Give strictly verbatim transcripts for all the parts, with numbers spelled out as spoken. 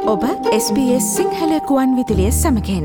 ඔබ S B S Sinhala කුවන් විදුලිය සමගින්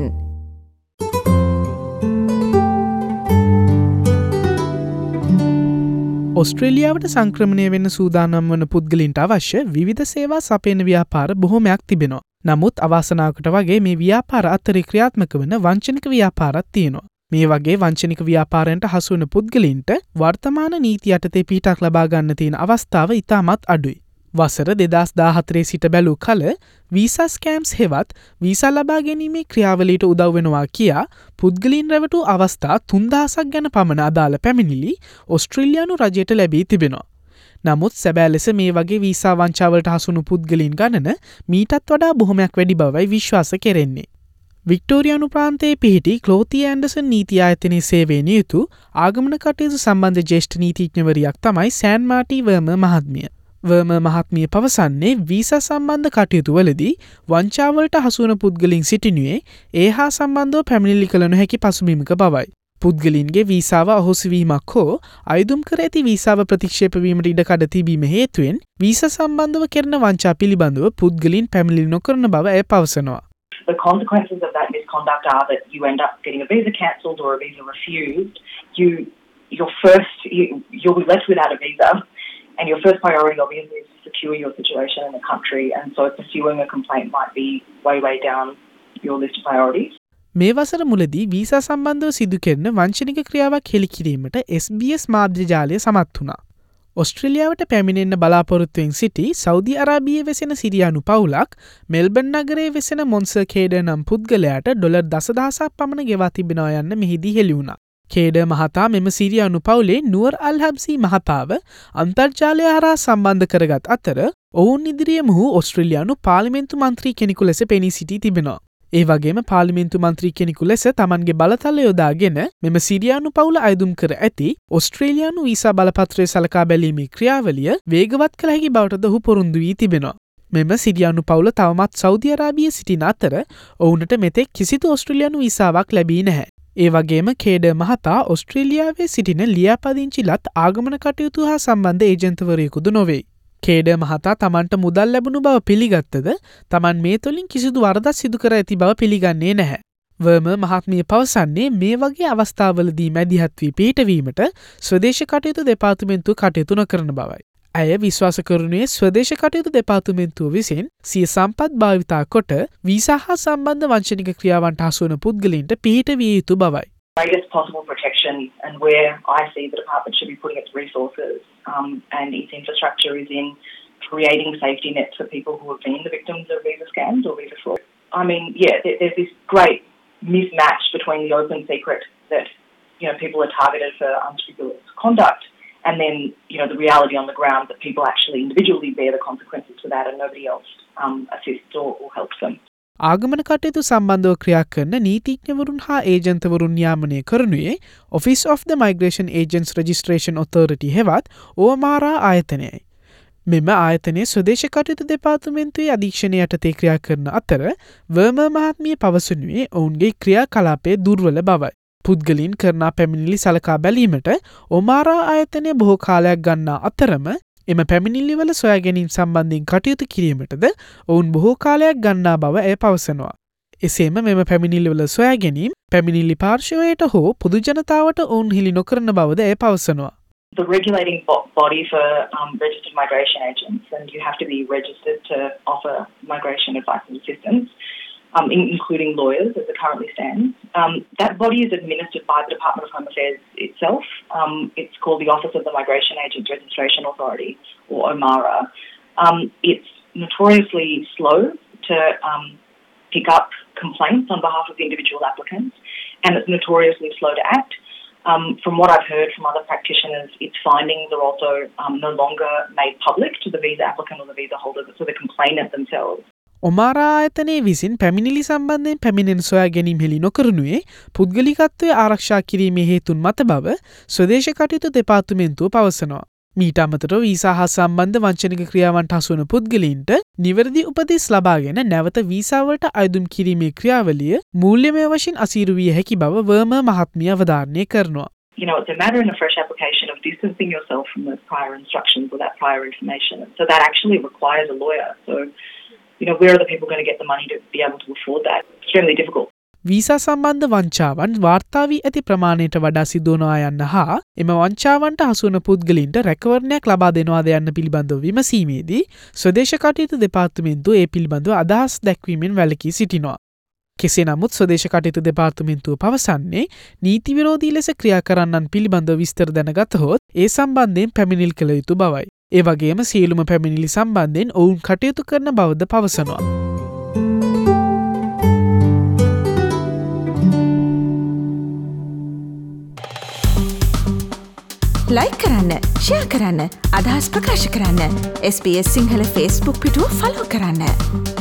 ඔස්ට්‍රේලියාවට සංක්‍රමණය වෙන්න සූදානම් වන පුද්ගලින්ට අවශ්‍ය විවිධ සේවා සපයන ව්‍යාපාර බොහොමයක් තිබෙනවා. නමුත් අවාසනාවකට වගේ මේ ව්‍යාපාර අතරේ ක්‍රියාත්මක වන වංචනික ව්‍යාපාරත් තියෙනවා. මේ වගේ වංචනික ව්‍යාපාරයන්ට හසු වන පුද්ගලින්ට වර්තමාන නීති යටතේ පිටක් ලබා ගන්න තියෙන අවස්ථාව ඉතාමත් අඩුයි. වසර දෙදහස් දාහතරේ සිට බැලූ කල වීසා ස්කෑම්ස් හෙවත් වීසා ලබා ගැනීමේ ක්‍රියාවලීට උදව් වෙනවා කියා පුද්ගලින් රැවටු අවස්ථා තුන්දහසක් ගැන පමණ අදාළ පැමිණිලි ඔස්ට්‍රේලියානු රජයට ලැබී තිබෙනවා. නමුත් සැබෑ ලෙස මේ වගේ වීසා වංචාවලට හසුණු පුද්ගලින් ගණන මීටත් වඩා බොහොමයක් වැඩි බවයි විශ්වාස කෙරෙන්නේ. වික්ටෝරියානු ප්‍රාන්තයේ පිහිටි ක්ලෝති ඇන්ඩර්සන් නීති ආයතනයේ සේවයෙන් යුතු ආගමන කටයුතු සම්බන්ධ ජ්‍යෙෂ්ඨ නීතිඥවරියක් තමයි සෑන් මාටි වර්ම මහත්මිය. වර්ම මහත්මිය පවසන්නේ වීසා සම්බන්ධ කටයුතු වලදී වංචාවලට හසුවන පුද්ගලින් සිටිනුවේ ඒ හා සම්බන්ධව පැමිණිලි කළ නොහැකි පසුබිමක බවයි. පුද්ගලින්ගේ වීසාව අහෝසිවීමක් හෝ අයදුම් කර ඇති වීසාව ප්‍රතික්ෂේප වීමට ඉඩකඩ තිබීම හේතුවෙන් වීසා සම්බන්ධව කරන වංචා පිළිබඳව පුද්ගලින් පැමිණිලි නොකරන බව ඇය පවසනවා. The consequences of that misconduct are that you end up getting a visa cancelled or a visa refused. You, your first, you, you'll be left without a visa. And your first priority obviously is to secure your situation in the country, and so pursuing a complaint might be way, way down your list of priorities. මේ වසර මුලදී visa සම්බන්ධව සිදු කරන වංචනික ක්‍රියාවක් හෙළිකිරීමට S B S මාධ්‍ය ජාලය සමත් වුණා. ඔස්ට්‍රේලියාවට පැමිණෙන්න බලාපොරොත්තුවෙන් සිටි සෞදි අරාබියේ වෙසෙන සිරියානු පවුලක් මෙල්බන් නගරයේ වෙසෙන මොන්සර් කේඩර් නම් පුද්ගලයාට ඩොලර් දසදහසක් පමණ ගෙවා තිබෙනවා යන්න මෙහිදී හෙළි වුණා. කේඩර් මහතා මෙම සිරියානු පවුලේ නුවර් අල්හබ්සි මහතාව අන්තර්ජාලය හරහා සම්බන්ධ කරගත් අතර ඔවුන් ඉදිරියේ මොහු ඔස්ට්‍රේලියානු පාර්ලිමේන්තු මන්ත්‍රී කෙනෙකු ලෙස පෙනී සිටී තිබෙනවා. ඒ වගේම පාර්ලිමේන්තු මන්ත්‍රී කෙනෙකු ලෙස තමන්ගේ බලතල යොදාගෙන මෙම සිරියානු පවුල අයදුම් කර ඇති ඔස්ට්‍රේලියානු වීසා බලපත්‍රය සලකා බැලීමේ ක්‍රියාවලිය වේගවත් කළ හැකි බවටද ඔහු පොරොන්දු වී තිබෙනවා. මෙම සිරියානු පවුල තවමත් සෞදි අරාබියේ සිටින අතර ඔවුන්ට මෙතෙක් කිසිදු ඔස්ට්‍රේලියානු වීසාවක් ලැබී නැහැ. ඒ වගේම කේඩර් මහතා ඔස්ට්‍රේලියාවේ සිටින ලියාපදිංචිලත් ආගමන කටයුතු හා සම්බන්ධ ඒජන්තවරයෙකුදු නොවේ. කේඩර් මහතා තමන්ට මුදල් ලැබුණු බව පිළිගත්තද තමන් මේ තුළින් කිසිදු වරදක් සිදු කර ඇති බව පිළිගන්නේ නැහැ. වර්ම මහත්මිය පවසන්නේ මේ වගේ අවස්ථාවලදී මැදිහත් වී පිහිටවීමට ස්වදේශ කටයුතු දෙපාර්තමේන්තුව කටයුතු නොකරන බවයි. ඇය විශ්වාස කරනුයේ ස්වදේශ කටයුතු දෙපාර්තමේන්තුව විසින් සිය සම්පත් භාවිතා කොට වීසා හා සම්බන්ධ වංචනික ක්‍රියාවන්ට හසුවන පුද්ගලින්ට පිහිටවිය යුතු බවයි. Greatest possible protection, and where I see the department should be putting its resources um, and its infrastructure is in creating safety nets for people who have been the victims of visa scams or visa fraud. I mean, yeah, there, there's this great mismatch between the open secret that, you know, people are targeted for unscrupulous conduct, and then, you know, the reality on the ground that people actually individually bear the consequences for that and nobody else um, assists or, or helps them. ආගමන කටයුතු සම්බන්ධව ක්‍රියා කරන නීතිඥවරුන් හා ඒජන්තවරුන් න්‍යාමනය කරනුයේ Office of the Migration Agents Registration Authority හෙවත් ඕමාරා ආයතනයයි. මෙම ආයතනයේ ස්වදේශ කටයුතු දෙපාර්තමේන්තුවේ අධීක්ෂණය යටතේ ක්‍රියා කරන අතර වර්ම මහත්මිය පවසනුයේ ඔවුන්ගේ ක්‍රියා කලාපයේ දුර්වල බවයි. පුද්ගලින් කරනා පැමිණිලි සලකා බැලීමට ඔමාරා ආයතනය බොහෝ කාලයක් ගන්නා අතරම එම පැමිණිල්ලිවල සොයා ගැනීම සම්බන්ධයෙන් කටයුතු කිරීමටද ඔවුන් බොහෝ කාලයක් ගන්නා බව ඇය පවසනවා. එසේම මෙම පැමිණිල්ලිවල සොයා ගැනීම පැමිණිල්ලි පාර්ශවයට හෝ පොදු ජනතාවට ඔවුන් හෙළි නොකරන බවද ඇය පවසනවා. The regulating bo- body for um, registered migration agents, and you have to be registered to offer migration advice and assistance. Um, in, including lawyers as it currently stands. Um, that body is administered by the Department of Home Affairs itself. Um, it's called the Office of the Migration Agents Registration Authority, or OMARA. Um, it's notoriously slow to um, pick up complaints on behalf of individual applicants, and it's notoriously slow to act. Um, from what I've heard from other practitioners, its findings are also um, no longer made public to the visa applicant or the visa holder, so the complainant themselves. ඔමාරා ආයතනයේ විසින් පැමිණිලි සම්බන්ධයෙන් පැමිණෙන සොයා ගැනීම හෙළි නොකරනුයේ පුද්ගලිකත්වය ආරක්ෂා කිරීමේ හේතුන් මත බව ස්වදේශ කටයුතු දෙපාර්තමේන්තුව පවසනවා. මීට අමතරව වීසා හා සම්බන්ධ වංචනික ක්‍රියාවන්ට හසු වන පුද්ගලයින්ට නිවැරදි උපදෙස් ලබාගෙන නැවත වීසාවලට අයදුම් කිරීමේ ක්‍රියාවලිය මූල්‍යමය වශයෙන් අසීරු විය හැකි බව වර්ම මහත්මිය අවධාරණය කරනවා. You know, it's a matter in a fresh application of distancing yourself from those prior instructions or that prior information. So that actually requires a lawyer. So you know, where are the people going to get the money to be able to afford that? It's extremely difficult. Visa සම්බන්ධ වංචාවන් වාර්තා වී ඇති ප්‍රමාණයට වඩා සිදුවනවා යන්න හා එම වංචාවන්ට හසුවන පුද්ගලින්ට රැකවරණයක් ලබා දෙනවාද යන්න පිළිබඳව විමසීමේදී ස්වදේශ කටයුතු දෙපාර්තමේන්තුව ඒ පිළිබඳව අදහස් දැක්වීමෙන් වැළකී සිටිනවා. කෙසේ නමුත් ස්වදේශ කටයුතු දෙපාර්තමේන්තුව පවසන්නේ නීති විරෝධී ලෙස ක්‍රියා කරන්නන් පිළිබඳව විස්තර දැනගතහොත් ඒ සම්බන්ධයෙන් පැමිණිලි කළ යුතු බවයි. ඒ වගේම සියලුම පැමිණිලි සම්බන්ධයෙන් ඔවුන් කටයුතු කරන බවද පවසනවා. ලයික් කරන්න, ෂෙයා කරන්න, අදහස් ප්‍රකාශ කරන්න. S B S Sinhala Facebook පිටුව ෆලෝ කරන්න.